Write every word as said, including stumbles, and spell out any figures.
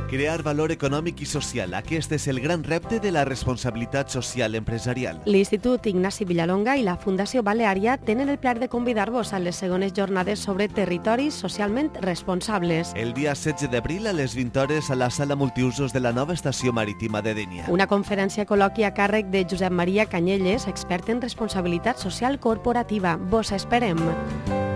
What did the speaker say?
Crear valor econòmic i social. Aquest és el gran repte de la responsabilitat social empresarial. L'Institut Ignasi Villalonga i la Fundació Baleària tenen el plaer de convidar-vos a les segones jornades sobre territoris socialment responsables. El dia setze d'abril a les vint hores a la sala multiusos de la nova estació marítima de Dénia. Una conferència col·loqui a càrrec de Josep Maria Canyelles, expert en responsabilitat social corporativa. Vos esperem.